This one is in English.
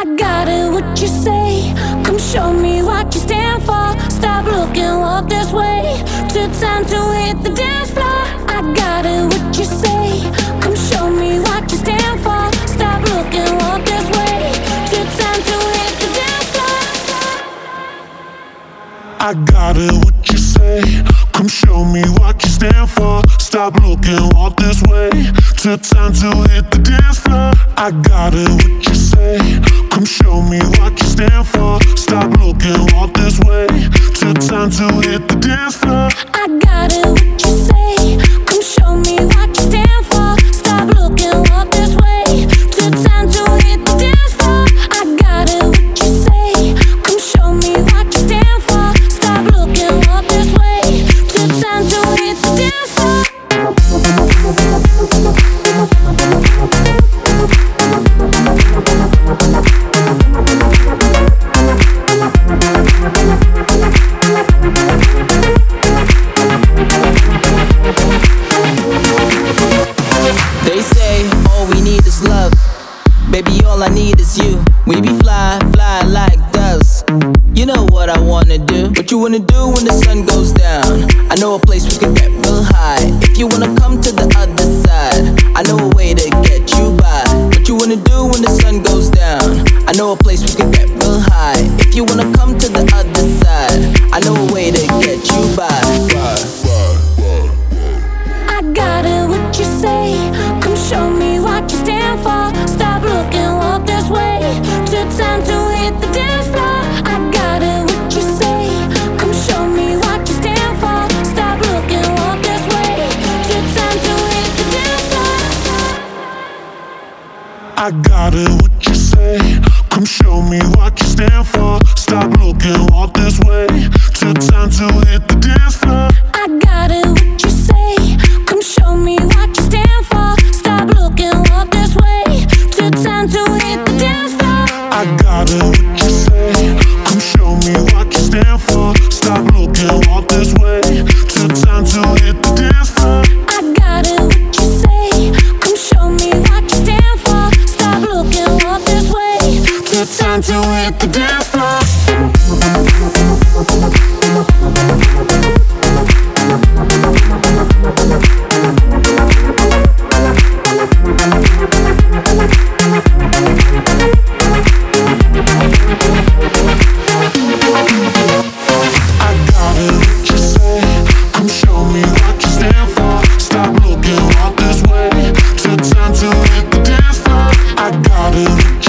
got it, what you say? Come show me what you stand for. Stop looking, walk this way. Took time to hit the dance floor. I got it, what you say? Come show me what you stand for. Stop looking, walk this way. Took time to hit the dance floor. I got it, what you say? Come show me what you stand for. Stop looking, walk this way. Took time to hit the dance floor. I got it, what you say? Come show me what you stand for. Stop looking, walk this way. Took time to hit the dance floor. I got it, what you say? Come show me what you stand for. Stop looking, walk this way. Took time to hit the dance floor. I got it, what you say? Come show me what you stand for. Stop looking, walk this way. Took time to hit the dance floor. They say all we need is love. Baby, all I need is you. We be fly, fly like doves. You know what I wanna do. What you wanna do when the sun goes down? I know a place we can get real high. If you wanna come to the other side, I know a way to get you by. What you wanna do when the sun goes down? I know a place we can get real high. If you wanna come to the other side, I know a way to get you by. I got it, what you say? Come show me what you stand for. Stop looking, walk this way. Took time to hit the dance floor. I got it, what you say? Come show me what you stand for. Stop looking, walk this way. Took time to hit the dance floor. I got it, what you say? Come show me what you stand for. Stop looking, walk this way. Took time to hit the dance floor. I got it, what you say? Come show me what you stand for. Stop looking, walk this way. Took time to hit the dance floor. I got it, what you say? Come show me what you stand for. Stop looking, walk this way. Took time to hit the dance floor. I got it, what you say? Come show me what you stand for. Stop looking, walk this way. Took time to hit the dance floor. I got it, what you say? Come show me what you stand for. Stop looking, walk this way. Took time to hit the dance floor. I got it, what